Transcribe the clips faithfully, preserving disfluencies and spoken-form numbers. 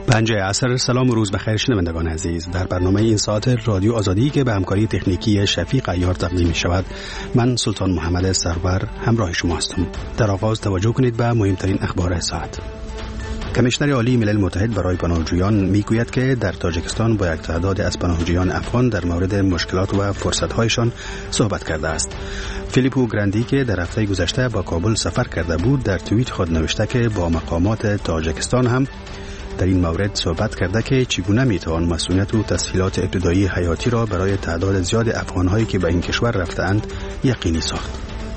پنج عصر. سلام و روز بخیر شنوندگان عزیز. در برنامه این ساعت رادیو آزادی که به همکاری تکنیکی شفیق عیار تقدیم می شود، من سلطان محمد سرور همراه شما هستم. در آغاز توجه کنید به مهمترین اخبار ساعت. کمیشنر عالی ملل متحد برای پناهجویان میگوید که در تاجیکستان با یک تعداد از پناهجویان افغان در مورد مشکلات و فرصت‌هایشان صحبت کرده است. فیلیپو گراندی که در هفته گذشته با کابل سفر کرده بود، در توییت خود نوشته که با مقامات تاجیکستان هم در این مورد صحبت کرده که چگونه میتوان مسئولیت و تسهیلات ابتدایی حیاتی را برای تعداد زیاد افغان‌هایی که به این کشور رفته‌اند یقینی ساخت.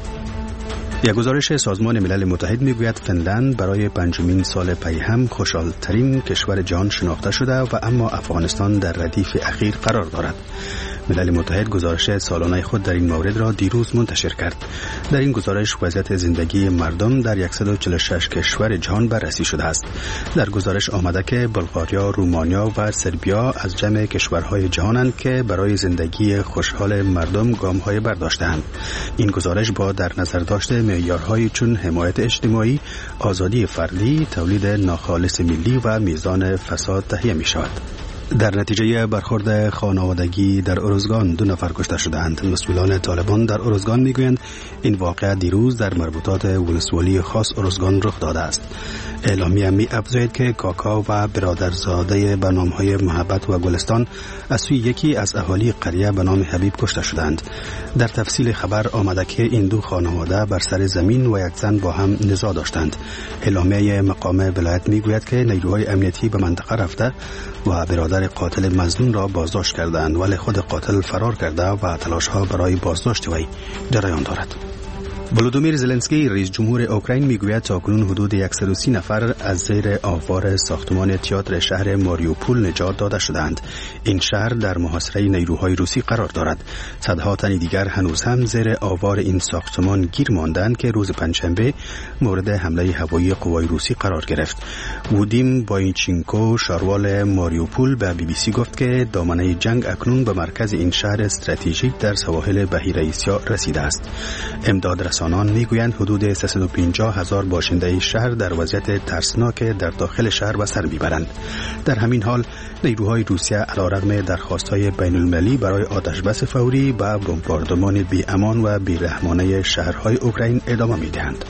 یک گزارش سازمان ملل متحد میگوید فنلند برای پنجمین سال پی هم خوشحال‌ترین کشور جهان شناخته شده و اما افغانستان در ردیف اخیر قرار دارد. ملل متحد گزارش سالانه خود در این مورد را دیروز منتشر کرد. در این گزارش وضعیت زندگی مردم در صد و چهل و شش کشور جهان بررسی شده است. در گزارش آمده که بلغاریا، رومانیا و سربیا از جمع کشورهای جهانند که برای زندگی خوشحال مردم گام‌های برداشته‌اند. این گزارش با در نظر داشته معیارهای چون حمایت اجتماعی، آزادی فردی، تولید ناخالص ملی و میزان فساد تهیه می شود. در نتیجه برخورد خانوادگی در ارزگان دو نفر کشته شدند. مسئولان طالبان در ارزگان میگویند این واقعه دیروز در مربوطات ولسوالی خاص ارزگان رخ داده است. اعلامیه می افزاید که کاکا و برادرزاده به نام‌های محبت و گلستان از سوی یکی از اهالی قریه به نام حبیب کشته شدند. در تفصیل خبر آمده که این دو خانواده بر سر زمین و یک زن با هم نزاع داشتند. اعلامیه مقام ولایت میگوید که نیروهای امنیتی به منطقه رفته و برادر قاتل مظنون را بازداشت کردند، ولی خود قاتل فرار کرده و تلاش‌ها برای بازداشت وی جریان دارد. ولودیمیر زلنسکی رئیس جمهور اوکراین میگوید تاکنون حدود صد و سی نفر از زیر آوار ساختمان تئاتر شهر ماریوپول نجات داده شدند. این شهر در محاصره نیروهای روسی قرار دارد. صدها تن دیگر هنوز هم زیر آوار این ساختمان گیر ماندند که روز پنجشنبه مورد حمله هوایی قوای روسی قرار گرفت. وودیم باینچینکو شاروال ماریوپول به بی بی سی گفت که دامنه جنگ اکنون به مرکز این شهر استراتژیک در سواحل بحیره اسیا رسیده است. امداد رسانان میگویند حدود سیصد و پنجاه هزار باشنده شهر در وضعیت ترسناک در داخل شهر به سر میبرند. در همین حال نیروهای روسیه علیرغم درخواست‌های بین‌المللی برای آتشبس فوری و بمباردمان بی‌امان و بی‌رحمانه شهرهای اوکراین ادامه میدهند.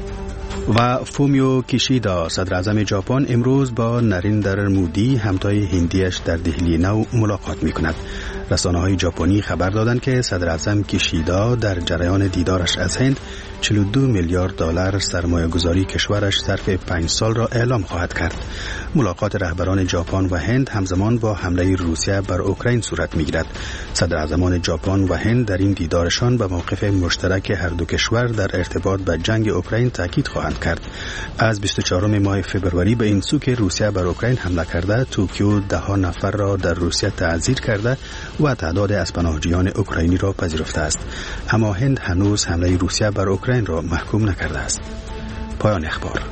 و فومیو کیشیدا صدر اعظم ژاپن امروز با نریندر مودی همتای هندیش در دهلی نو ملاقات می‌کند. رسانه‌های ژاپنی خبر دادند که صدر اعظم کیشیدا در جریان دیدارش از هند چهل و دو میلیارد دلار سرمایه‌گذاری کشورش ظرف پنج سال را اعلام خواهد کرد. ملاقات رهبران ژاپن و هند همزمان با حمله روسیه بر اوکراین صورت می‌گیرد. صدر اعظمان ژاپن و هند در این دیدارشان به موقف مشترک هر دو کشور در ارتباط به جنگ اوکراین تاکید خواهند کرد. از بیست و چهارم ماه فوریه به این سو که روسیه بر اوکراین حمله کرده، توکیو ده نفر را در روسیه تعزیر کرده و تعداد از پناهجویان اوکراینی را پذیرفته است. اما هند هنوز حمله روسیه بر اوکراین را محکوم نکرده است. پایان اخبار.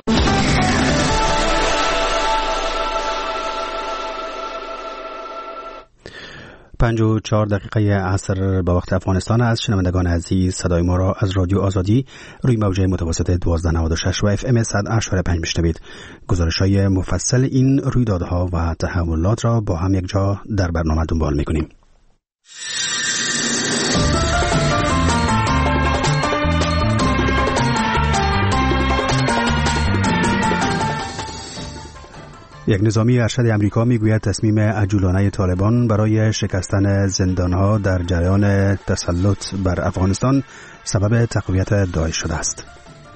پنج و چهار دقیقه عصر به وقت افغانستان است. شنوندگان عزیز، صدای ما را از رادیو آزادی روی موجه متوسط دوازده نود و شش و اف ام صد و هشت و پنج میشنوید. گزارش‌های مفصل این رویدادها و تحولات را با هم یک جا در برنامه دنبال می‌کنیم. یک نظامی ارشد امریکا میگوید تصمیم عجولانه طالبان برای شکستن زندانها در جریان تسلط بر افغانستان سبب تقویت داعش شده است.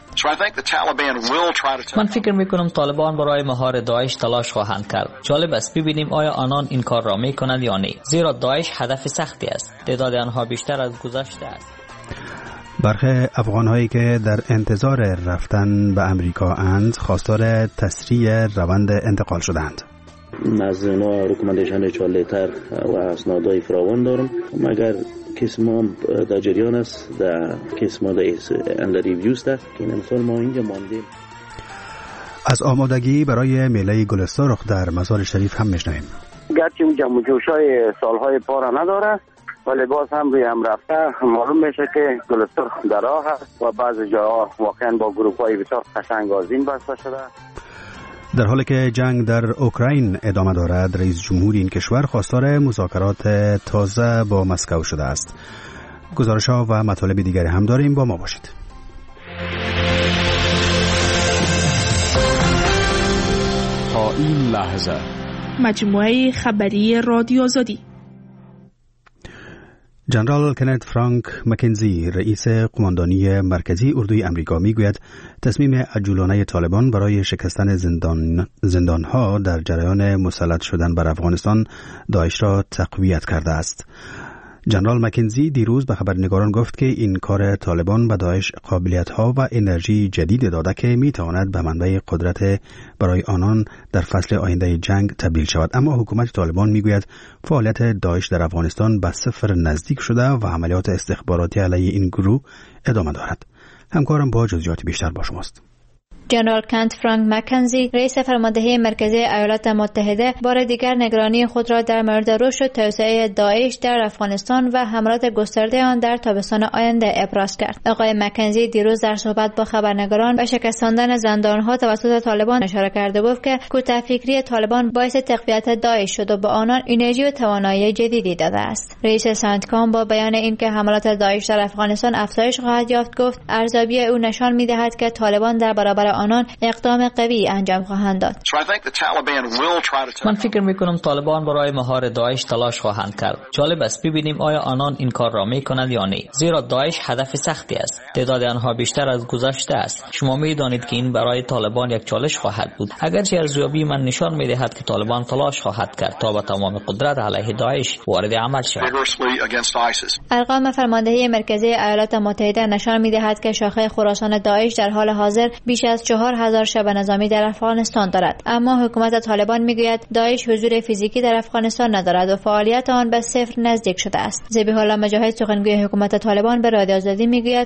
من فکر میکنم طالبان برای مهار داعش تلاش خواهند کرد. جالب است ببینیم آیا آنان این کار را میکنند یا نه، زیرا داعش هدف سختی است. تعداد آنها بیشتر از گذشته است. برخی افغان‌هایی که در انتظار رفتن به امریکا اند خواستار تسریع روند انتقال شدند. از ما رکومندیشن چالتر و اسنادهای فراوان دارم، مگر کس ما در جریان است، در کس ما در اندر ریویوز است که این امسال ما اینجا ماندیم. از آمادگی برای میله گلستان رخ در مزار شریف هم میشنویم. گرچه اون جمع و جوشای سالهای پارا نداره ولی باز هم روی هم رفته معلوم میشه که گلستان در راه است و بعضی جاها واقعا با گروه های بسیار قشنگ آذین بسته شده. در حالی که جنگ در اوکراین ادامه دارد، رئیس جمهور این کشور خواستار مذاکرات تازه با مسکو شده است. گزارش‌ها و مطالب دیگری هم داریم، با ما باشید. تا این لحظه مجموعه خبری رادیو آزادی. جنرال کنت فرانک مکنزی، رئیس قماندانی مرکزی اردوی امریکا، میگوید تصمیم عجولانه طالبان برای شکستن زندان زندانها در جریان مسلط شدن بر افغانستان داعش را تقویت کرده است. جنرال مکنزی دیروز به خبرنگاران گفت که این کار طالبان به داعش قابلیت‌ها و انرژی جدید داده که می‌تواند به منبع قدرت برای آنان در فصل آینده جنگ تبدیل شود. اما حکومت طالبان میگوید فعالیت داعش در افغانستان به صفر نزدیک شده و عملیات استخباراتی علیه این گروه ادامه دارد. همکارم با جزئیات بیشتر با شماست. جنرال کنت فرانک مکنزی، رئیس فرماندهی مرکزی ایالات متحده، بار دیگر نگرانی خود را در مورد رشد و توسعه داعش در افغانستان و حملات گسترده آن در تابستان آینده ابراز کرد. آقای مکنزی دیروز در صحبت با خبرنگاران به شکستاندن زندانها توسط طالبان اشاره کرده گفت که کوتاه‌فکری طالبان باعث تقویت داعش شد و به آنان انرژی و توانایی جدیدی داده است. رئیس سنتکام با بیان اینکه حملات داعش در افغانستان افزایش خواهد یافت گفت ارزیابی او نشان می‌دهد که طالبان در برابر آنان اقدام قوی انجام خواهند داد. من فکر میکنم طالبان برای مهار داعش تلاش خواهند کرد. جالب است ببینیم آیا آنان این کار را میکنند یا نه، زیرا داعش هدف سختی است. تعداد آنها بیشتر از گذشته است. شما میدانید که این برای طالبان یک چالش خواهد بود. اگرچه ارزیابی من نشان میدهد که طالبان تلاش خواهد کرد تا با تمام قدرت علیه داعش وارد عمل شود. ارقام فرماندهی مرکزی ایالات متحده نشان میدهد که شاخه خراسان داعش در حال حاضر بیش از چهار هزار شب نظامی در افغانستان دارد، اما حکومت طالبان میگوید داعش حضور فیزیکی در افغانستان ندارد و فعالیت آن به صفر نزدیک شده است. ذبیح الله مجاهد، سخنگوی حکومت طالبان، به رادیو آزادی میگوید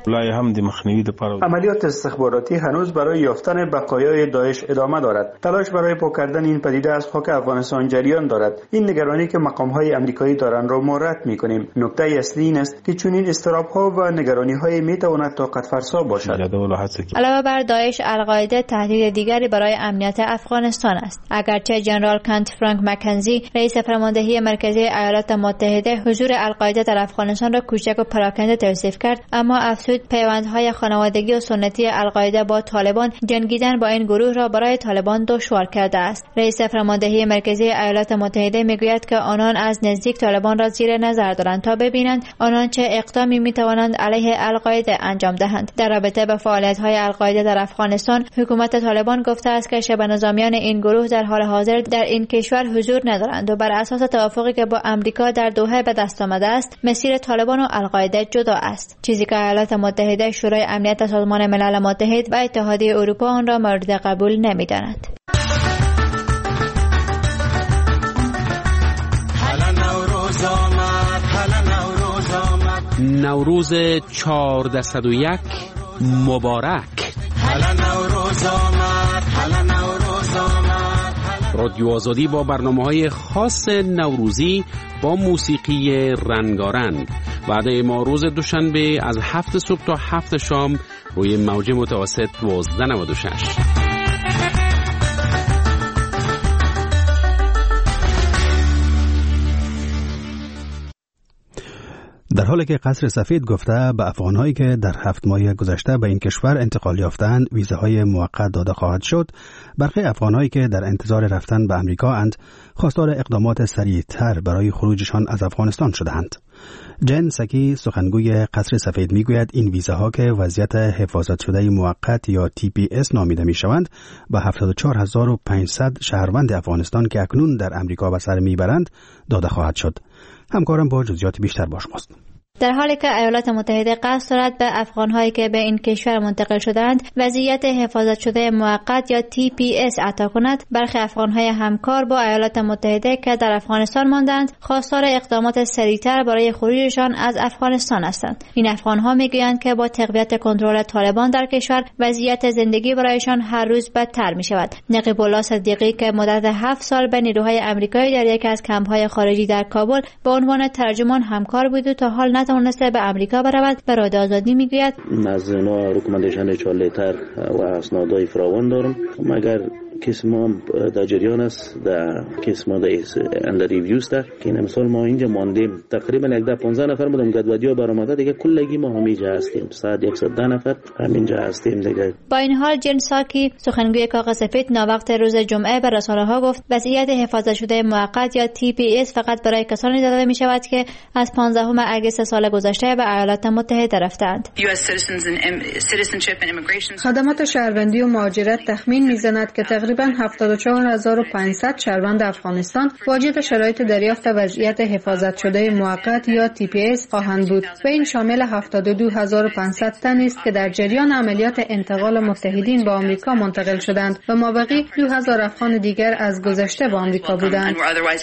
عملیات استخباراتی هنوز برای یافتن بقایای داعش ادامه دارد. تلاش برای پاک کردن این پدیده از خاک افغانستان جریان دارد. این نگرانی که مقام‌های آمریکایی دارند را ما رد می‌کنیم. نکته اصلی این است که چنین اضطراب‌ها و نگرانی‌های می‌تواند طاقت فرسا باشد. علاوه بر داعش، القاعده تهدید دیگری برای امنیت افغانستان است. اگرچه جنرال کنت فرانک مکنزی، رئیس فرماندهی مرکزی ایالات متحده، حضور القاعده در افغانستان را کوچک و پراکنده توصیف کرد، اما افزود پیوندهای خانوادگی و سنتی القاعده با طالبان جنگیدن با این گروه را برای طالبان دشوار کرده است. رئیس فرماندهی مرکزی ایالات متحده میگوید که آنان از نزدیک طالبان را زیر نظر دارند تا ببینند آنان چه اقدامی میتوانند علیه القاعده انجام دهند. در رابطه با فعالیت‌های القاعده در افغانستان، حکومت طالبان گفته است که شبه نظامیان این گروه در حال حاضر در این کشور حضور ندارند و بر اساس توافقی که با امریکا در دوحه به دست آمده است، مسیر طالبان و القاعده جدا است، چیزی که ایالات متحده، شورای امنیت سازمان ملل متحد و اتحادیه اروپا آن را مورد قبول نمی‌دانند. نوروز چهارده‌صد و یک مبارک. رادیو آزادی با برنامه‌های خاص نوروزی با موسیقی رنگارنگ. وعده ما روز دوشنبه از هفت صبح تا هفت شام روی موج متوسط دوازده نود و شش. در حالی که قصر سفید گفته به افغان‌هایی که در هفت ماه گذشته به این کشور انتقال یافتند ویزاهای موقت داده خواهد شد، برخی افغان‌هایی که در انتظار رفتن به آمریکا اند خواستار اقدامات سریع‌تر برای خروجشان از افغانستان شده‌اند. جن سکی، سخنگوی قصر سفید، میگوید این ویزاها که وضعیت حفاظت شده موقت یا تی پی اس نامیده میشوند به هفتاد و چهار هزار و پانصد شهروند افغانستان که اکنون در آمریکا به سر میبرند داده خواهد شد. همکارم با جزئیات بیشتر با شماست. در حالی که ایالات متحده قصد دارد به افغان‌هایی که به این کشور منتقل شدند وضعیت حفاظت شده موقت یا تی پی اس عطا کند، برخی افغان‌های همکار با ایالات متحده که در افغانستان ماندند خواستار اقدامات سریعتر برای خروجشان از افغانستان هستند. این افغان‌ها میگویند که با تقویت کنترل طالبان در کشور وضعیت زندگی برایشان هر روز بدتر می‌شود. نقیب الله صدیقی که مدت هفت سال به نیروهای آمریکایی در یکی از کمپ‌های خارجی در کابل به عنوان ترجمان همکار بود و تا حال نتوانسته به آمریکا برود، به رادیو آزادی میگوید از اینا رکومندیشن چالتر و اسنادای فراوان دارم، مگر کیس ما در جریان است، در کیس ما در اندر ریویوز ده که این امسال ما اینجا ماندیم تقریبا یک ده پانزده نفر بودم گدودیا برآمده دیگه کلگی ما همینجا هستیم صد صد ده نفر همینجا هستیم دیگه. با این حال جن ساکی سخنگوی کاغذ سفید ناوقت روز جمعه به رسانه‌ها گفت وضعیت حفاظت شده موقت یا تی پی اس فقط برای کسانی داده می شود که از پانزدهم اگست سال گذشته به ایالات متحده رفتند. خدمات شهروندی و مهاجرت تخمین میزند که تقریبا هفتاد و چهار هزار و پانصد شهروند افغانستان واجد شرایط دریافت وضعیت حفاظت شده موقت یا تی پی اس خواهند بود و این شامل هفتاد و دو هزار و پانصد تن است که در جریان عملیات انتقال متحدین به آمریکا منتقل شدند و مابقی دو هزار افغان دیگر از گذشته به آمریکا بودند.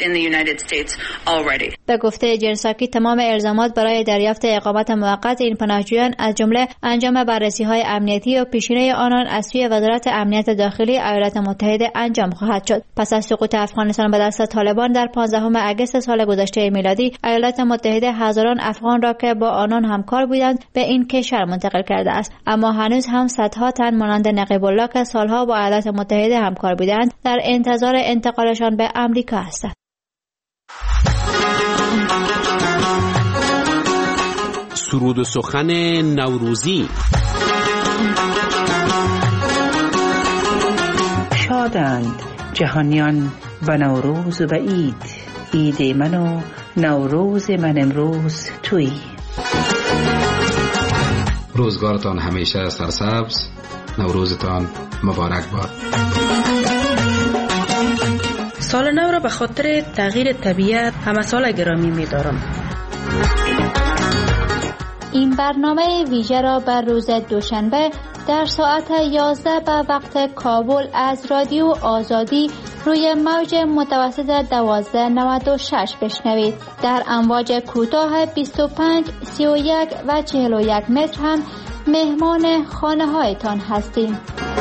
به گفته جنساکی تمام الزامات برای دریافت اقامت موقت این پناهجویان از جمله انجام بررسی‌های امنیتی و پیشینه آنان از سوی وزارت امنیت داخلی ایالات متحده انجام خواهد شد. پس از سقوط افغانستان به دست طالبان در پانزدهم اگست سال گذشته میلادی ایالات متحده هزاران افغان را که با آنان همکار بودند به این کشور منتقل کرده است، اما هنوز هم صدها تن مانند نقیب الله که سالها با ایالات متحده همکار بودند در انتظار انتقالشان به آمریکا هستند. سرود و سخن نوروزی. شادند جهانیان به نوروز و به عید، عید من و نوروز من امروز توی. روزگارتان همیشه سرسبز، نوروزتان مبارک باد. سال نو را به خاطر تغییر طبیعت همه سال گرامی می دارم. این برنامه ویژه را بر روز دوشنبه در ساعت یازده به وقت کابل از رادیو آزادی روی موج متوسط دوازده نود و شش بشنوید. در امواج کوتاه بیست و پنج، سی و یک و چهل و یک متر هم مهمان خانه هایتان هستیم.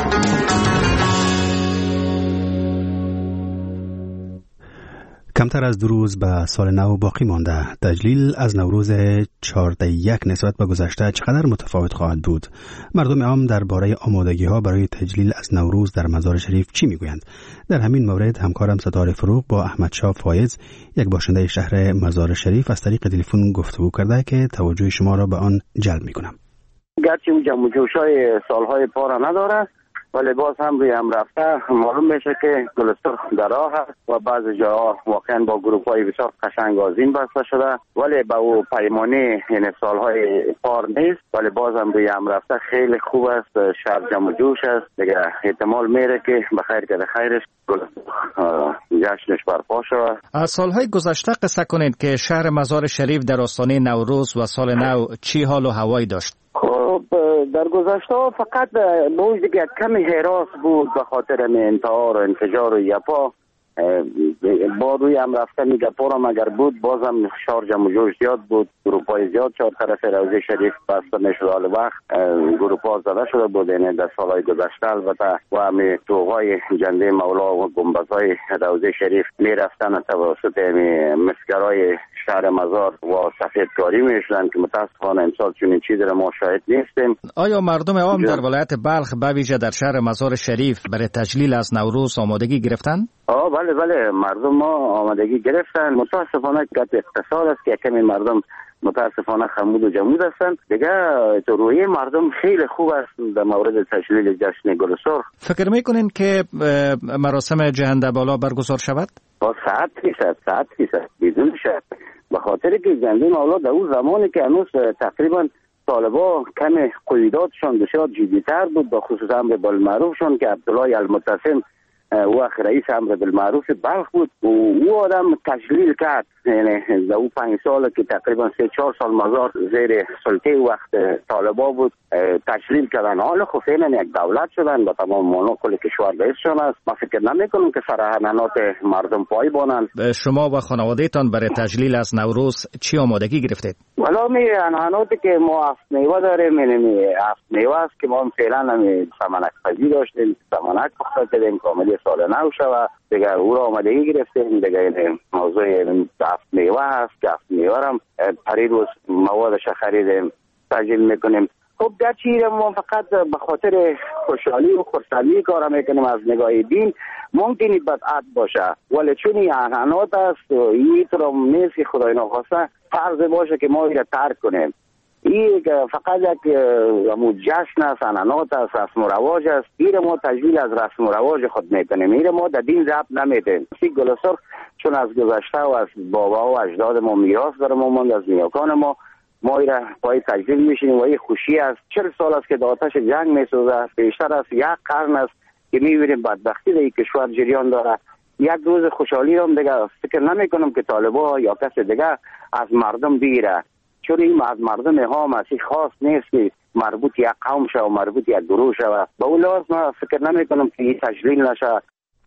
کمتر از دو روز به سال نو باقی مانده. تجلیل از نوروز چهارده یک نسبت به گذشته چقدر متفاوت خواهد بود؟ مردم عام درباره آمادگی‌ها برای تجلیل از نوروز در مزار شریف چی میگویند؟ در همین مورد همکارم ستاره فروغ با احمد شاه فایز، یک باشنده شهر مزار شریف، از طریق تلفن گفتگو کرده که توجه شما را به آن جلب میکنم. گرچه اون جمع و جوشای سالهای پا را نداره ولی باز هم روی هم رفته معلوم میشه که گلستر در راه هست و بعض جاها واقعا با گروپ های بسیار قشنگ آذین بسته شده ولی با او پیمانه این سالهای پار نیست، ولی باز هم روی هم رفته خیلی خوب است. شهر جمع جوش است دیگه، احتمال میره که بخیر که خیرش گلستر جشنش برپا شود. از سالهای گذشته قصه کنید که شهر مزار شریف در آستانه نوروز و سال نو چی حال و هوایی داشت؟ خب در گذشته فقط موج دیگه کمی حراس بود به خاطر انتحار و انفجار و یپا. با روی هم رفتن گپا هم اگر بود بازم شار جمع و جوش زیاد بود، گروپ های زیاد چهار طرف روضه شریف بسته میشد. حال وقت گروپ ها زده شده بود این در سالهای گذشته البته و همین توغای جنده مولا و گنبد های روضه شریف میرفتن توسط مسگرهای شهر مزار و سفید کاری میشدن که متاسفانه امسال چنین چیزی را ما شاهد نیستیم. آیا مردم عام در ولایت بلخ به ویژه در شهر مزار شریف برای تجلیل از نوروز آمادگی گرفتن؟ آه بله بله مردم ما آمادگی گرفتن. متاسفانه گت اقتصاد است که کمی مردم متاسفانه خمود و جمود هستند دیگه. تو روی مردم خیلی خوب است در مورد تجلیل جشن گل سرخ. فکر میکنین که مراسم جهنده بالا برگزار شود؟ با ساعت فیصد ساعت فیصد بدون شک، به خاطر که جنده مولا در اون زمانی که هنوز تقریبا طالبا کمی قیوداتشان بسیار جدیتر بود، به خصوص امر بالمعروفشان که عبدالله المعتصم و رئیس امر بالمعروف بلخ بود و او آدم تجلیل کرد. یعنی در او پنج سال که تقریبا سه چهار سال مزار زیر سلطه وقت طالبا بود تجلیل کردن. حالا خب فعلا یک دولت شدن و تمام مانا کل کشور بایستشان است. ما فکر نمیکنم که سرحنانات مردم پای بانند. شما و خانوادهتان برای تجلیل از نوروز چی آمادگی گرفتید؟ والا می انحناتی که ما هفت میوه داریم، یعنی هفت میوه است که ما فعلا همی سمنک پزی داشتیم، سمنک پخته کردیم کاملی سال نو شود دیگه، او را آمادگی گرفتیم دیگه. موضوع هفت میوه هست که هفت میوه هم پرید روز موادش خریدیم تجلیل میکنیم. خب در چیره ما فقط به خاطر خوشحالی و خرسندی کار میکنیم از نگاه دین ممکنی بدعت باشه، ولی چون این اعنات است و این طور نیست که خدای ناخواسته فرض باشه که ما این ترک کنیم. این فقط یک جشن است، اعنات است، رسم و رواج است. این ما تجلیل از رسم و رواج خود میکنیم، این ما در دین ضبط نمیدیم. گل سرخ چون از گذشته و از بابا و اجداد ما میراث داره ما ماند، از نیاکان ما ما ایره پای تجلیل میشینیم و این خوشی است. چهل سال است که در آتش جنگ میسوزه، بیشتر از یک قرن است که میبینیم بدبختی در این کشور جریان داره. یک روز خوشحالی هم دیگه فکر نمی کنم که طالبا یا کس دیگه از مردم بگیره، چون این از مردم ها مسیح خاص نیست که مربوط یک قوم شد و مربوط یک گروه شد. به اون لحاظ من فکر نمی کنم که این تجلیل نشه.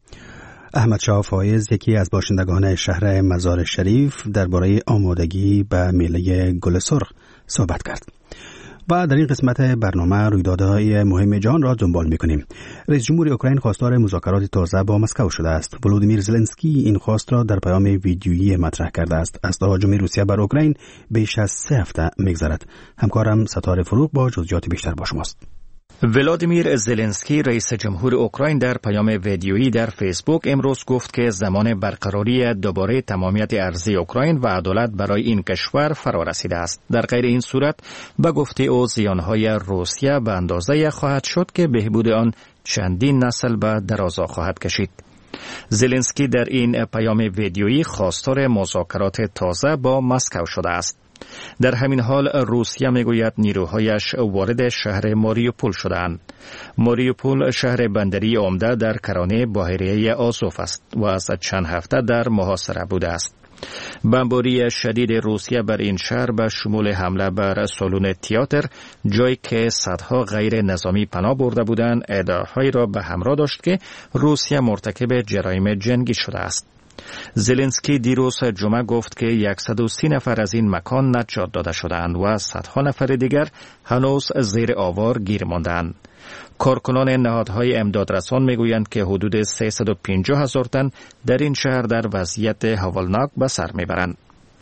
احمد شاه فایز، یکی از باشندگان شهر مزار شریف، درباره آمادگی به میله گل سرخ صحبت کرد. و در این قسمت برنامه رویدادهای مهم جهان را دنبال می‌کنیم. رئیس جمهور اوکراین خواستار مذاکرات تازه با مسکو شده است. ولودیمیر زلنسکی این خواست را در پیام ویدیویی مطرح کرده است. از تهاجم روسیه بر اوکراین بیش از سه هفته می‌گذرد. همکارم ستاره فروغ با جزئیات بیشتر با شماست. ولادیمیر زلنسکی رئیس جمهور اوکراین در پیام ویدیویی در فیسبوک امروز گفت که زمان برقراری دوباره تمامیت ارضی اوکراین و عدالت برای این کشور فرا رسیده است. در غیر این صورت به گفته او زیانهای روسیه به اندازه خواهد شد که بهبود آن چندین نسل به درازا خواهد کشید. زلنسکی در این پیام ویدیویی خواستار مذاکرات تازه با مسکو شده است. در همین حال روسیه میگوید نیروهایش وارد شهر ماریوپول شدند. ماریوپول شهر بندری عمده در کرانه بحیره آزوف است و از چند هفته در محاصره بوده است. بمباری شدید روسیه بر این شهر به شمول حمله بر سالن تئاتر، جایی که صدها غیر نظامی پناه برده بودند، ادعاهایی را به همراه داشت که روسیه مرتکب جرایم جنگی شده است. زلنسکی دیروز جمعه گفت که صد و سی نفر از این مکان نجات داده شدند و صدها نفر دیگر هنوز زیر آوار گیر ماندند. کارکنان نهادهای امدادرسان میگویند که حدود سیصد و پنجاه هزار تن در این شهر در وضعیت هولناک به سر میبرند.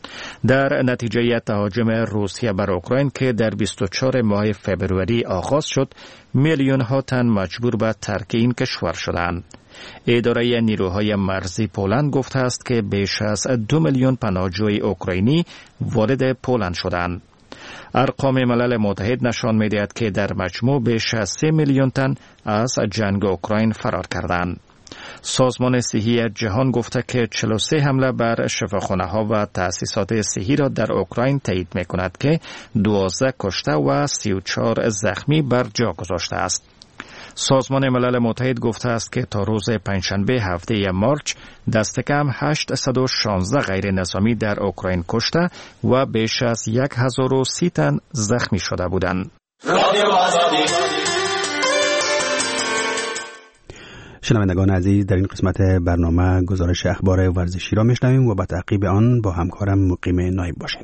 در نتیجه تهاجم روسیه بر اوکراین که در بیست و چهارم ماه فوریه آغاز شد، میلیون ها تن مجبور به ترک این کشور شدند. اداره نیروهای مرزی پولند گفته است که بیش از دو میلیون پناهجوی اوکراینی وارد پولند شدند. ارقام ملل متحد نشان می‌دهد که در مجموع بیش از سه میلیون تن از جنگ اوکراین فرار کردند. سازمان صحی جهان گفته که چهل و سه حمله بر شفاخانه‌ها و تأسیسات صحی را در اوکراین تایید می‌کند که دوازده کشته و سی و چهار زخمی بر جا گذاشته است. سازمان ملل متحد گفته است که تا روز پنجشنبه هفته مارچ دست کم هشتصد و شانزده غیر نظامی در اوکراین کشته و بیش از صد و سی تن زخمی شده بودند. شنوندگان عزیز، در این قسمت برنامه گزارش اخبار ورزشی را میشنویم و با تعقیب آن با همکارم مقیم نایب باشیم.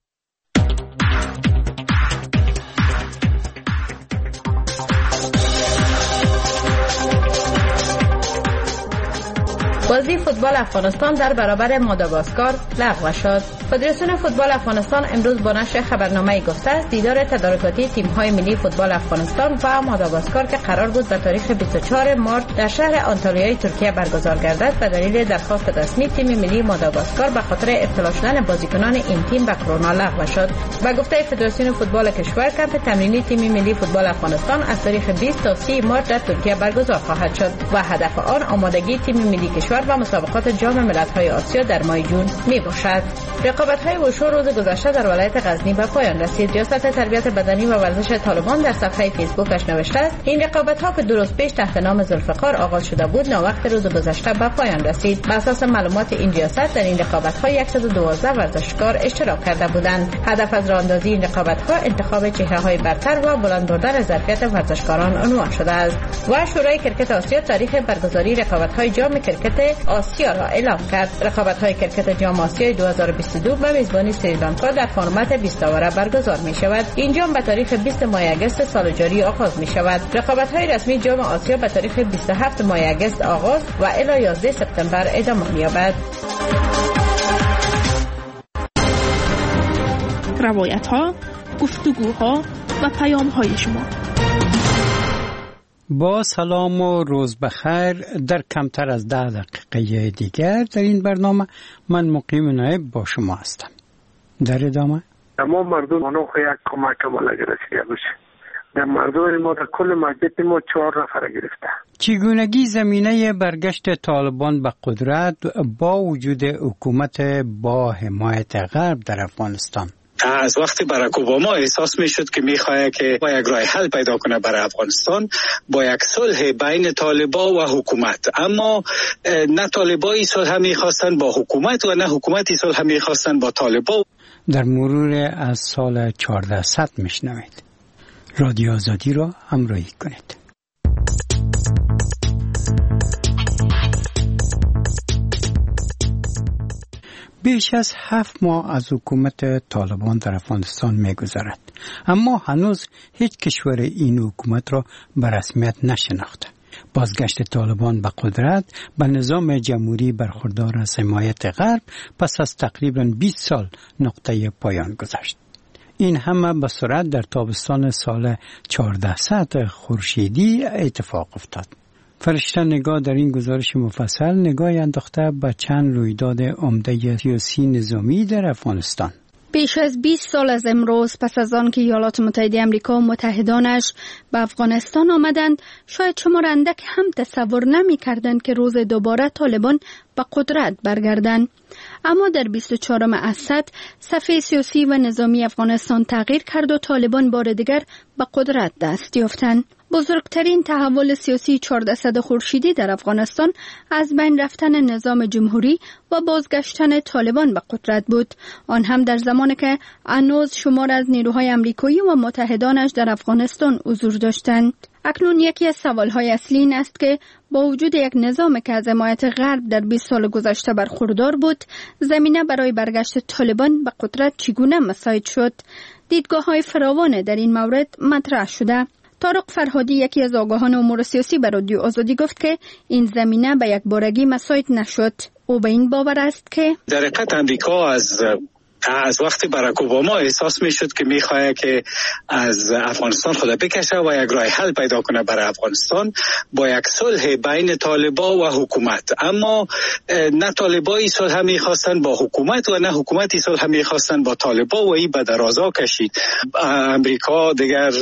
بازی فوتبال افغانستان در برابر ماداگاسکار لغو شد. فدراسیون فوتبال افغانستان امروز با نشر خبرنامه‌ای گفته است دیدار تدارکاتی تیم‌های ملی فوتبال افغانستان و ماداگاسکار که قرار بود به تاریخ بیست و چهارم مارس در شهر آنتالیای ترکیه برگزار گردد به دلیل درخواست رسمی تیم ملی ماداگاسکار به خاطر ابتلا شدن بازیکنان این تیم به کرونا لغو شد. به گفته فدراسیون فوتبال کشور، کمپ تمرینی تیم ملی فوتبال افغانستان از تاریخ بیست تا سی مارس در ترکیه برگزار خواهد شد و هدف آن آمادگی تیم ملی کشور و مسابقات جام ملت‌های آسیا در ماه جون می‌باشد. رقابت‌های وشو روز گذشته در ولایت غزنی به پایان رسید. ریاست تربیت بدنی و ورزش طالبان در صفحه فیسبوکش نوشته است این رقابت‌ها که دو روز پیش تحت نام ذوالفقار آغاز شده بود، ناوقت روز گذشته به پایان رسید. بر اساس معلومات این ریاست در این رقابت‌ها صد و دوازده ورزشکار اشتراک کرده بودند. هدف از راه‌اندازی این رقابت‌ها انتخاب چهره‌های برتر و بلند بردن ظرفیت ورزشکاران عنوان شده است. و شورای کرکت آسیا تاریخ برگزاری رقابت‌های جام کرکت آسیا را اعلام کرد. رقابت‌های کرکت جام آسیا دو هزار و بیست و دو به میزبانی سریلانکا در فرمت بیست اوور برگزار می‌شود. این جام به تاریخ بیست ماه اگست سال جاری آغاز می‌شود. رقابت‌های رسمی جام آسیا به تاریخ بیست و هفت ماه اگست آغاز و الی یازده سپتامبر ادامه می‌یابد. روایت‌ها، گفتگوها و پیام‌های شما. با سلام و روز بخیر. در کمتر از ده دقیقه دیگر در این برنامه من مقیم نایب با شما هستم. در ادامه ما مردم منو یک کمک مالا گرفته باشه. در مردم ما در کل مسجد ما چهار نفر گرفته. چگونگی زمینه برگشت طالبان به قدرت با وجود حکومت با حمایت غرب در افغانستان؟ از وقتی باراک اوباما احساس میشد که میخواد که با یک راه حل پیدا کنه برای افغانستان با یک صلح بین طالبان و حکومت، اما نه طالبان صلح میخواستن با حکومت و نه حکومت صلح میخواستن با طالبان. در مرور از سال چهارده میشنوید. رادیو آزادی را همراهی کنید. بیش از هفت ماه از حکومت طالبان در افغانستان می‌گذرد، اما هنوز هیچ کشور این حکومت را به رسمیت نشناخته. بازگشت طالبان به قدرت به نظام جمهوری برخوردار از حمایت غرب پس از تقریباً بیست سال نقطه پایان گذاشت. این همه به سرعت در تابستان سال چهارده خورشیدی اتفاق افتاد. فرشته نگاه در این گزارش مفصل نگاهی انداخته به چند رویداد عمده سیاسی نظامی در افغانستان. بیش از بیست سال از امروز پس از آن که ایالات متحده آمریکا و متحدانش به افغانستان آمدند، شاید شما اندک هم تصور نمی کردند که روز دوباره طالبان به قدرت برگردند. اما در بیست و چهارم اسد صفحه سیاسی و نظامی افغانستان تغییر کرد و طالبان بار دیگر به قدرت دست یافتند. بزرگترین تحول سیاسی چهارده خورشیدی در افغانستان از بین رفتن نظام جمهوری و بازگشتن طالبان به قدرت بود، آن هم در زمانی که هنوز شمار از نیروهای آمریکایی و متحدانش در افغانستان حضور داشتند. اکنون یکی از سوالهای اصلی این است که با وجود یک نظام که از حمایت غرب در بیست سال گذشته برخوردار بود، زمینه برای برگشت طالبان به قدرت چگونه مساعد شد؟ دیدگاه‌های فراوان در این مورد مطرح شده. طارق فرهادی، یکی از آگاهان امور سیاسی، به رادیو آزادی گفت که این زمینه به یک بارگی مساعد نشد. او به این باور است که در حقیقت امریکا از از وقتی باراک اوباما احساس میشد که میخواد که از افغانستان خود بکشه و یک راه حل پیدا کنه برای افغانستان با یک صلح بین طالبان و حکومت، اما نه طالبان صلح میخواستن با حکومت و نه حکومتی صلح میخواستن با طالبان و این به درازا کشید. امریکا دیگر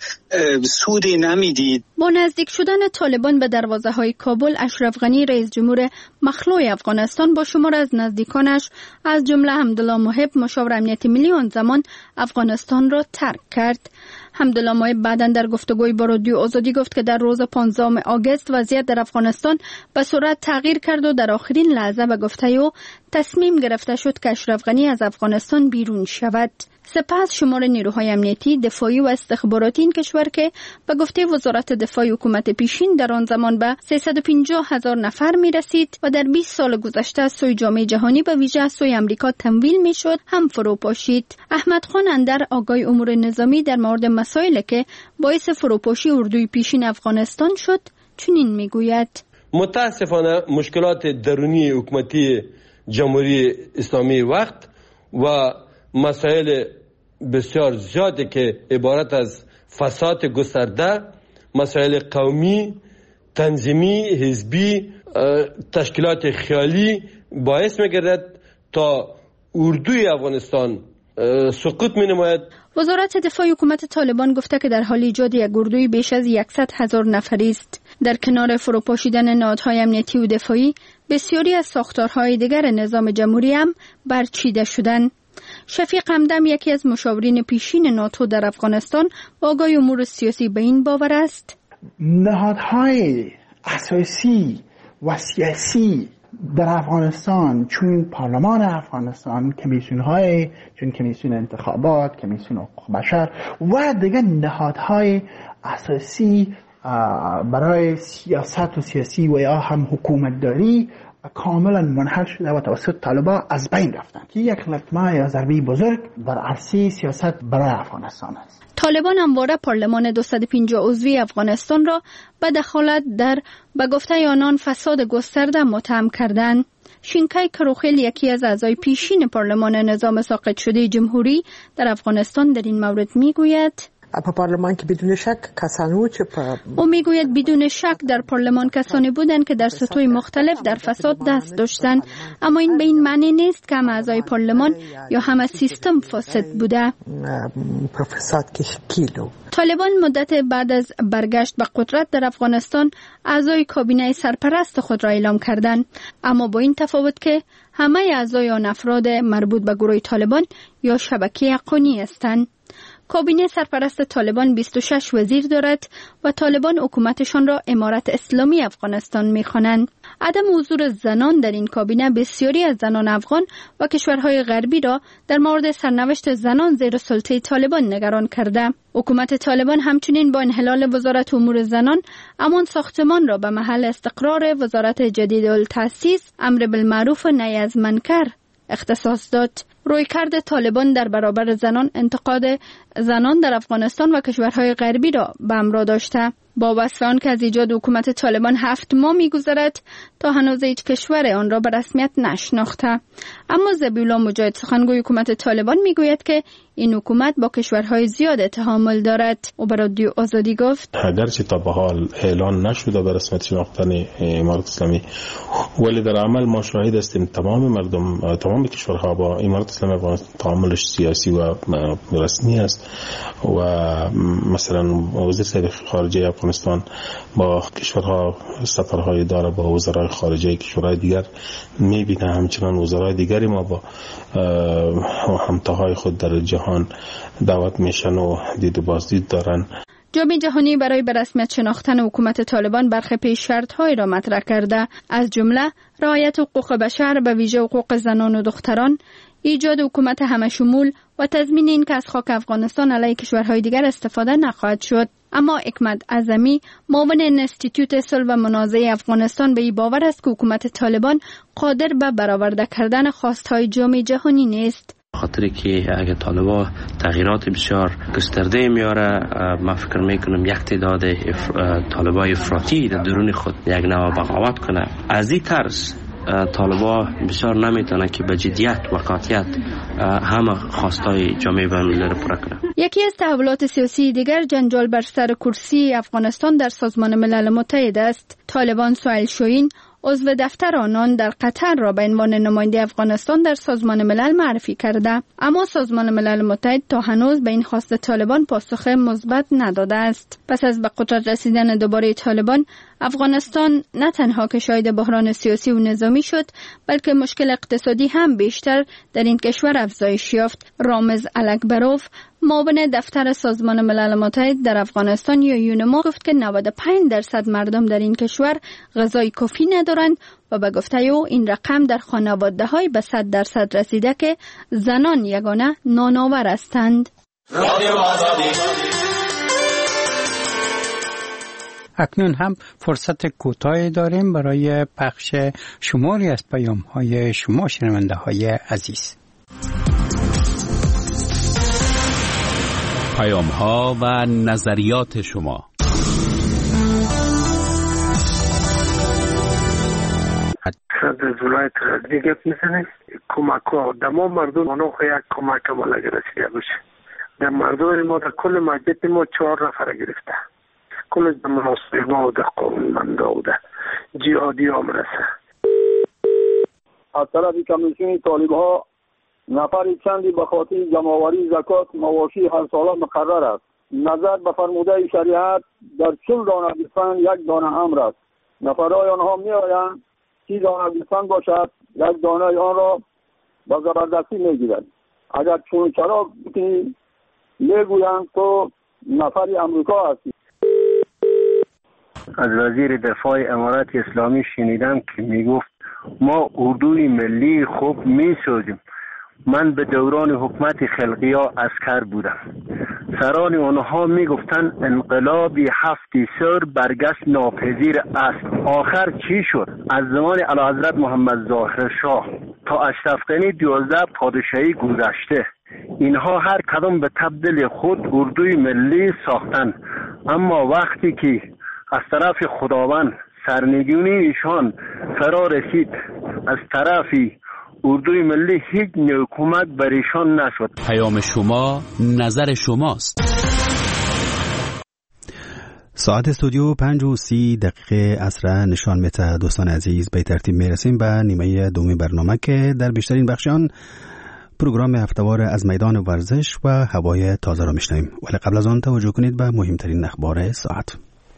سودی نمیدید. با نزدیک شدن طالبان به دروازه های کابل، اشرف غنی رئیس جمهور مخلوع افغانستان با شمار از نزدیکانش از جمله حمدالله محب مشاور امنیت ملی آن زمان افغانستان را ترک کرد. حمدالله محب بعداً در گفتگوی با رادیو آزادی گفت که در روز پانزدهم آگوست وضعیت در افغانستان به سرعت تغییر کرد و در آخرین لحظه به گفته او تصمیم گرفته شد که اشرف غنی از افغانستان بیرون شود. سپس شمار نیروهای امنیتی، دفاعی و استخباراتی این کشور که به گفته وزارت دفاع حکومت پیشین در آن زمان به سیصد و پنجاه هزار نفر می رسید و در بیست سال گذشته از سوی جامعه جهانی به ویژه از سوی امریکا تمویل می شد، هم فروپاشید. احمد خان اندر، آگاه امور نظامی، در مورد مسائلی که باعث فروپاشی اردوی پیشین افغانستان شد چنین می گوید: متاسفانه مشکلات درونی حکومتی جمهوری اسلامی وقت و مسائل بسیار زیادی که عبارت از فساد گسترده، مسائل قومی، تنظیمی، حزبی، تشکیلات خیالی باعث می‌گردد تا اردوی افغانستان سقوط می‌نماید. وزارت دفاع حکومت طالبان گفته که در حال ایجاد یک اردوی بیش از صد هزار نفری است. در کنار فروپاشیدن نهادهای امنیتی و دفاعی، بسیاری از ساختارهای دیگر نظام جمهوری هم برچیده شدند. شفیق همدم، یکی از مشاورین پیشین ناتو در افغانستان و آگاه امور سیاسی، به این باور است: نهادهای اساسی و سیاسی در افغانستان، چون پارلمان افغانستان، کمیسیون‌های چون کمیسیون انتخابات، کمیسیون حقوق بشر و دیگر نهادهای اساسی برای سیاست و سیاسی و یا هم حکومتداری کاملا منحل شده و توسط طالبان از بین رفتن که یک لطمه یا ضربه بزرگ در عرصه سیاست برای افغانستان است. طالبان همواره پارلمان دویست و پنجاه عضوی افغانستان را به دخالت در به گفته آنان فساد گسترده متهم کردند. شینکای کروخیل، یکی از اعضای پیشین پارلمان نظام ساقط شده جمهوری در افغانستان، در این مورد میگوید: په پارلمان کې بدون شک کسانی بود که او میگوید بدون شک در پارلمان کسانی بودند که در سطوح مختلف در فساد دست داشتند، اما این به این معنی نیست که هم اعضای پارلمان یا هم سیستم فاسد بوده. فساد که شکیلو طالبان مدت بعد از برگشت به قدرت در افغانستان اعضای کابینه سرپرست خود را اعلام کردند، اما با این تفاوت که همه اعضای آن افراد مربوط به گروه طالبان یا شبکه حقانی هستند. کابینه سرپرست طالبان بیست و شش وزیر دارد و طالبان حکومتشان را امارت اسلامی افغانستان می‌خوانند. عدم حضور زنان در این کابینه بسیاری از زنان افغان و کشورهای غربی را در مورد سرنوشت زنان زیر سلطه طالبان نگران کرده. حکومت طالبان همچنین با انحلال وزارت امور زنان امان ساختمان را به محل استقرار وزارت جدید التأسیس امر بالمعروف و نهی از منکر اختصاص داد. رویکرد طالبان در برابر زنان انتقاد زنان در افغانستان و کشورهای غربی را به همراه داشته. با وصف آن که از ایجاد حکومت طالبان هفت ماه می‌گذرد تا هنوز هیچ کشور آن را به رسمیت نشناخته. اما ذبیح الله مجاهد سخنگوی حکومت طالبان میگوید که این حکومت با کشورهای زیاد تعامل دارد. او به رادیو آزادی گفت اگرچه تا به حال اعلان نشده به رسمیت شناختن امارت اسلامی، ولی در عمل ما شاهد هستیم تمام مردم تمام کشورها با امارت اسلامی افغانستان تعاملش سیاسی و رسمی است و مثلا وزیر خارجه افغانستان با کشورها سفرهای داره، با وزرای خارجه کشورهای دیگر میبینه، همچنان وزرای دیگری ما با همتاهای خود در جهان دعوت میشن و دید و بازدید دارن. جامعه جهانی برای به رسمیت شناختن حکومت طالبان برخی پیش شرط‌هایی را مطرح کرده، از جمله رعایت حقوق بشر به ویژه حقوق زنان و دختران، ایجاد حکومت همه شمول و تضمین این که از خاک افغانستان علیه کشورهای دیگر استفاده نخواهد شد. اما حکمت اعظمی معاون انستیتوت صلح و منازعه افغانستان به این باور است که حکومت طالبان قادر به برآورده کردن خواستهای جامعه جهانی نیست. خاطری که اگه طالبا تغییرات بسیار گسترده میاره، من فکر میکنم یک تعداد طالبای افراطی در درون خود یک نوع بغاوت کنه. از این طرز طالبا بسیار نمیتونه که به جدیت و قاطعیت همه خواستای جامعه بین‌المللی را پوره کنه. یکی از تحولات سیاسی دیگر جنجال بر سر کرسی افغانستان در سازمان ملل متحد است. طالبان سهیل شاهین عضو دفتر آنان در قطر را به عنوان نماینده افغانستان در سازمان ملل معرفی کرده، اما سازمان ملل متحد تا هنوز به این خواست طالبان پاسخ مثبت نداده است. پس از به قدرت رسیدن دوباره طالبان، افغانستان نه تنها که شاهد بحران سیاسی و نظامی شد، بلکه مشکل اقتصادی هم بیشتر در این کشور افزایش یافت. رامز الکبروف، معاون دفتر سازمان ملل متحد در افغانستان یا یونما، گفت که نود و پنج درصد مردم در این کشور غذای کافی ندارند و به گفته او این رقم در خانواده‌های به صد درصد رسیده که زنان یگانه نانآور هستند. اکنون هم فرصت کوتاهی داریم برای پخش شماری از پیام‌های شما شنونده‌های عزیز. پیام‌ها و نظریات شما. از ولایت غزنی گپ میزنه. کمک ها دما مردم منو خو یک کمک بالا گرفته باشه. در مردم ما در کل مجلس ما چهار نفر گرفته. کل در مناسب ما و در قانونمندا و در جهادی ها مرسه. از طرف کمیسیون طالب ها نفر چندی به خاطر جمع‌آوری زکات مواشی هر ساله مقرر است. نظر به فرموده شریعت در چل دانه گوسفند یک دانه امر است. نفرهای آنها می آیند سی دانه گوسفند باشد، یک دانه آن را به زبردستی می گیرند. اگر چون چرا بکنی میگویند تو نفری امریکا هستی. از وزیر دفاع امارت اسلامی شنیدم که میگفت ما اردوی ملی خوب میسازیم. من به دوران حکومت خلقیا عسکر بودم. سران آنها میگفتن انقلابی هفتی سر برگشت ناپذیر است. آخر چی شد؟ از زمان اعلیحضرت محمد ظاهر شاه تا اشرف غنی دوازده پادشاهی گذشته، اینها هر کدام به تبدیل خود اردوی ملی ساختن، اما وقتی که از طرف خداوند سرنگونی ایشان فرا رسید، از طرفی اردوی ملی هیچ حکومت بر ایشان نشد. پیام شما نظر شماست. ساعت استودیو پنج و سی دقیقه عصر نشان میده. دوستان عزیز، به ترتیب میرسیم به نیمه دوم برنامه که در بیشترین بخشان پروگرام هفته‌وار از میدان ورزش و هوای تازه را میشنویم. ولی قبل از آن توجه کنید به مهمترین اخبار ساعت.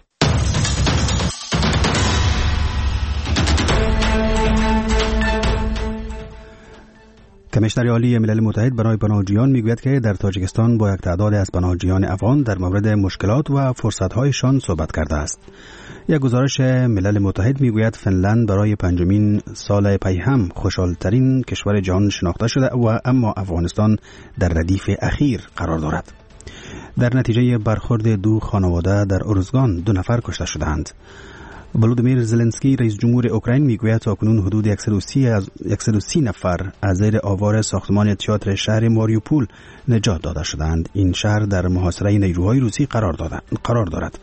کمیشنر عالی ملل متحد برای پناهجویان میگوید که در تاجیکستان با یک تعداد از پناهجویان افغان در مورد مشکلات و فرصت‌هایشان صحبت کرده است. یک گزارش ملل متحد میگوید فنلند برای پنجمین سال پی هم خوشحال‌ترین کشور جهان شناخته شده و اما افغانستان در ردیف اخیر قرار دارد. در نتیجه برخورد دو خانواده در ارزگان دو نفر کشته شدند. ولودیمیر زلنسکی رئیس جمهور اوکراین میگوید تاکنون حدود صد و سی نفر از زیر آوار ساختمان تئاتر شهر ماریوپول نجات داده شدند. این شهر در محاصره نیروهای روسی قرار دارد. قرار دارد.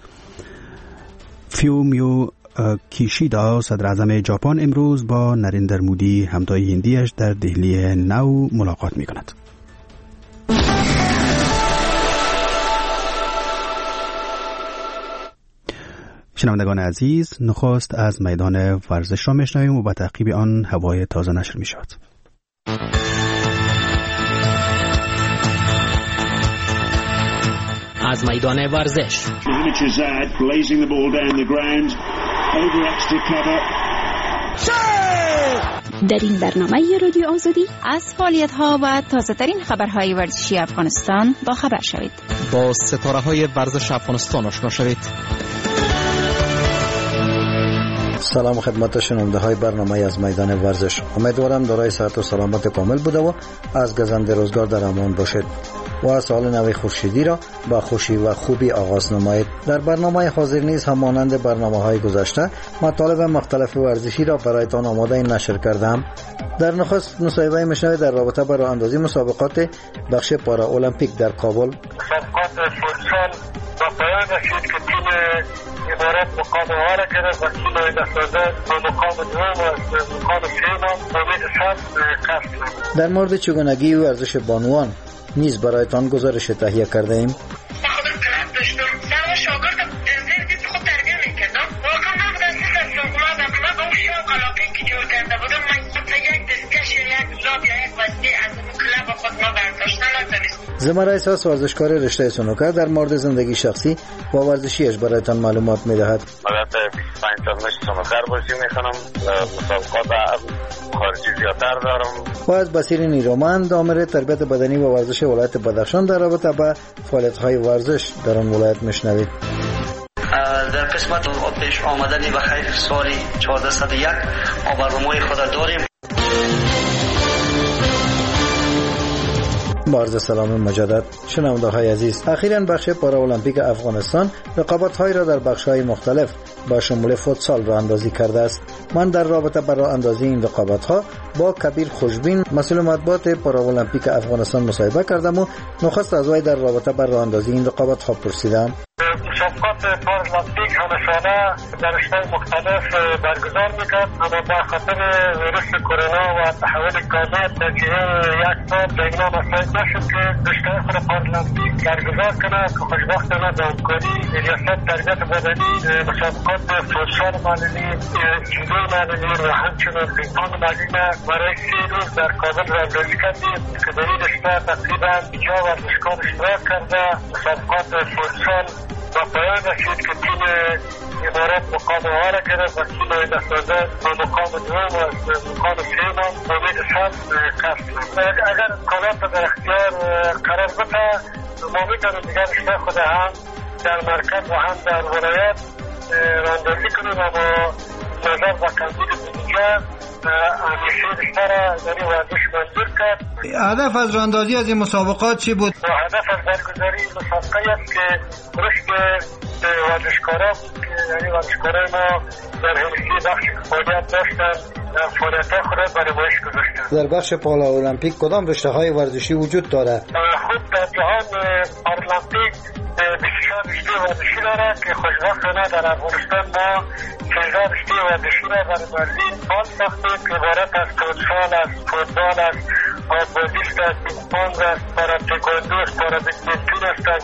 فیومیو کیشیدا صدر اعظم ژاپن امروز با نریندر مودی همتای هندیش در دهلی نو ملاقات میکند. شنوندگان عزیز، نخست از میدان ورزش را میشنویم و با تعقیب آن هوای تازه نشر می شود. از میدان ورزش در این برنامه رادیو آزادی از فعالیت‌ها و تازه‌ترین خبرهای ورزشی افغانستان با خبر شوید. با ستاره‌های ورزش افغانستان آشنا شوید. سلام خدمت شنونده های برنامه از میدان ورزش. امیدوارم دارای صحت و سلامت کامل بوده و از گزند روزگار در امان باشید و سال نو خورشیدی را با خوشی و خوبی آغاز نمایید. در برنامه حاضر نیز همانند برنامه های گذشته مطالب مختلف ورزشی را برایتان آماده نشر کردم. در نخست مصاحبه میشنوید در رابطه با راه اندازی مسابقات بخش پارا المپیک در کابل. مسابقات فوتسال با پایان رسید که تیم امارات مقام اول گرفت و تیم دستانداز با مقام دوم و مقام سوم امید صد قصد. در مورد چگونگی ورزش بانوان نیز برایتان گزارش تهیه کرده ایم. زما رئیس هست ورزشکار رشته سنوکر در مورد زندگی شخصی و ورزشیش برایتان معلومات میدهد. البته بیست و پنج سال مشت سنوکر بازی میکنم، مسابقات خارجی زیادتر دارم. و از بصیر نیرومند آمر تربیت بدنی و ورزش ولایت بدخشان در رابطه با فعالیت‌های ورزش در آن ولایت میشنوید. در قسمت پیش آمدنی و خیر سال چهارده صد و یک ما برنامه خود داریم. عرض سلام مجدد شنونده های عزیز. اخیراً بخش پارا المپیک افغانستان رقابت های را در بخش های مختلف با شمول فوتسال راه اندازی کرده است. من در رابطه با راه اندازی این رقابت ها با کبیر خوشبین مسئول مطبوعات پارا المپیک افغانستان مصاحبه کردم و نخست از وی در رابطه با راه اندازی این رقابت ها پرسیدم. مسابقات پارالمپیک همه ساله در رشته‌های مختلف برگزار میکرد، اما با خاطر ویروس کرونا و تحول کامل در یک سال دیگه مساعد نشد که رشته خود پارالمپیک برگزار کنه که خوشبختانه به همکاری ریاست تربیت بدنی مسابقات فوتسال معلولی، جودو معلولی و همچنین پینگ-پونگ معلولی برای سه روز در کابل راه کردیم که در این رشته تقریبا بیجا ورزشکار اشتراک کرده. مسابقات فوتسال با پایان رسید که تیم امارات مقام اول گرفت و تیم دستانداز با مقام دوم و مقام سوم امید صد قصد. اگر امکانات در اختیار قرار بده ما میتونیم دیگر رشته خود هم در مرکز و هم در ولایت راندازی کنیم، اما نظر و کمبود بودجه همیشه رشته را در این ورزش منظور کرد. هدف از راندازی از این مسابقات چی بود؟ هدف از برگزاری مسابقه است که رشد ورزشکارا بود که یعنی ورزشکارای ما در حوزه بخش فعالیت داشتن فعالیت‌های خود را به نمایش گذاشتن. در بخش پارا المپیک کدام رشته‌های ورزشی وجود دارد؟ خود در جهان پارالمپیک بسیار رشته ورزشی دارد که خوشبختانه در افغانستان ما سیزده رشته ورزشی را برای مردم فعال ساختیم که عبارت از فوتسال است، فوتبال است، آبادیست است، پینگ-پونگ است، پارا تکواندو است، پارا بدمینتون است،